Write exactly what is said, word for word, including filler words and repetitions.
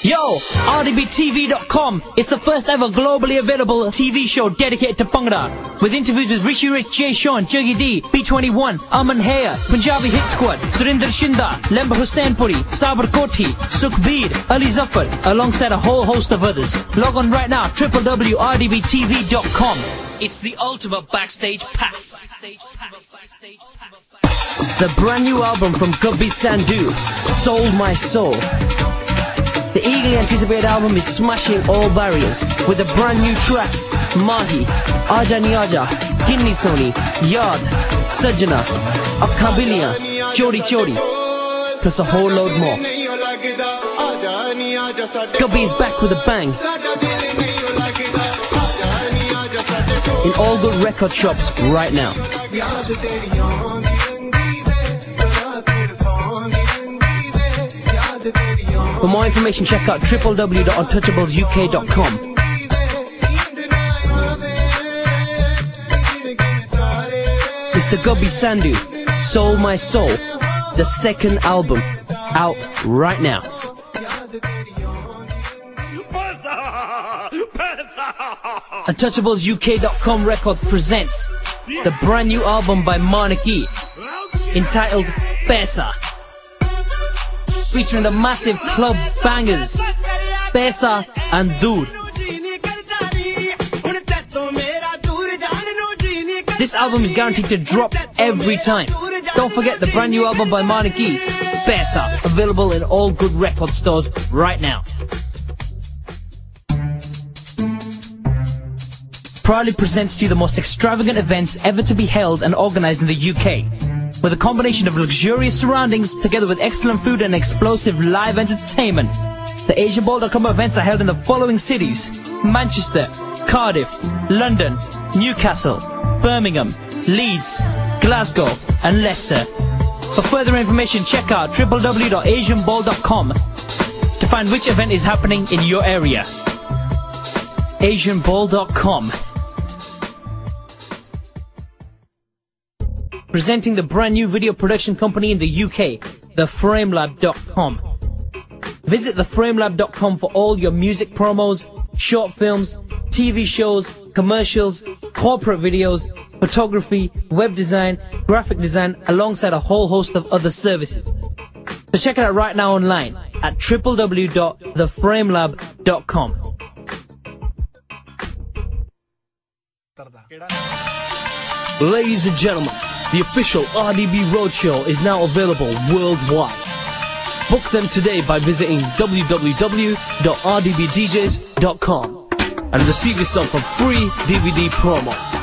Yo, R D B T V dot com. It's the first ever globally available T V show dedicated to Bhangra. With interviews with Rishi Rich, Jay Sean, Juggy D, B twenty-one, Aman Haya, Punjabi Hit Squad, Surinder Shinda, Lemba Husseinpuri, Sabar Kothi, Sukhbir, Ali Zafar, alongside a whole host of others. Log on right now, w w w dot r d b t v dot com. It's the ultimate backstage pass. The brand new album from Gubby Sandhu, Sold My Soul. The eagerly anticipated album is smashing all barriers with the brand new tracks Mahi, Aja Ni Aja, Ginni Soni, Yaad, Sajjana, Akabiliyan, Chori Chori, plus a whole load more. Gubby is back with a bang. In all good record shops right now. For more information, check out w w w dot untouchables u k dot com. Mister Gubby Sandhu, Sold My Soul, the second album, out right now. untouchables u k dot com Records presents the brand new album by Manaki, entitled Paisa, featuring the massive club bangers Paisa and Dood. This album is guaranteed to drop every time. Don't forget the brand new album by Manaki, Paisa, available in all good record stores right now. Proudly presents to you the most extravagant events ever to be held and organized in the U K. With a combination of luxurious surroundings together with excellent food and explosive live entertainment. The Asian Ball dot com events are held in the following cities: Manchester, Cardiff, London, Newcastle, Birmingham, Leeds, Glasgow and Leicester. For further information, check out w w w dot asian ball dot com to find which event is happening in your area. asian ball dot com. Presenting the brand new video production company in the U K, the framelab dot com. Visit the framelab dot com for all your music promos, short films, T V shows, commercials, corporate videos, photography, web design, graphic design, alongside a whole host of other services. So check it out right now online at w w w dot the framelab dot com. Ladies and gentlemen, the official R D B Roadshow is now available worldwide. Book them today by visiting w w w dot r d b d js dot com and receive yourself a free D V D promo.